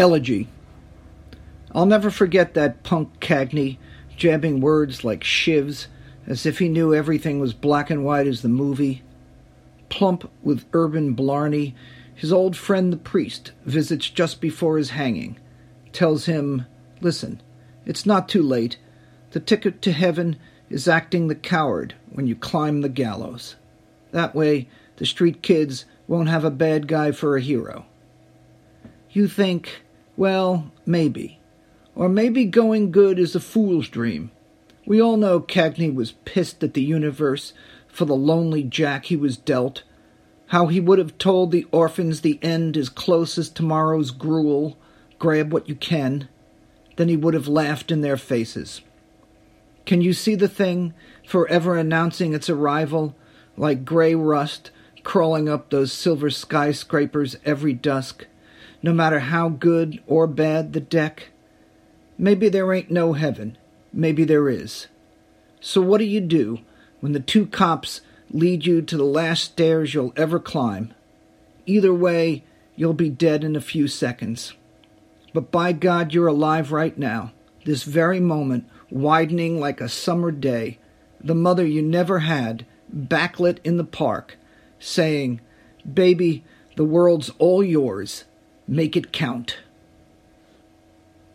Elegy. I'll never forget that punk Cagney jabbing words like shivs as if he knew everything was black and white as the movie. Plump with Urban Blarney, his old friend the priest visits just before his hanging, tells him, "Listen, it's not too late. The ticket to heaven is acting the coward when you climb the gallows. That way, the street kids won't have a bad guy for a hero." You think, well, maybe. Or maybe going good is a fool's dream. We all know Cagney was pissed at the universe for the lonely jack he was dealt, how he would have told the orphans the end is close as tomorrow's gruel, grab what you can. Then he would have laughed in their faces. Can you see the thing, forever announcing its arrival, like gray rust crawling up those silver skyscrapers every dusk, no matter how good or bad the deck? Maybe there ain't no heaven. Maybe there is. So what do you do when the two cops lead you to the last stairs you'll ever climb? Either way, you'll be dead in a few seconds. But by God, you're alive right now, this very moment, widening like a summer day, the mother you never had, backlit in the park, saying, "Baby, the world's all yours. Make it count."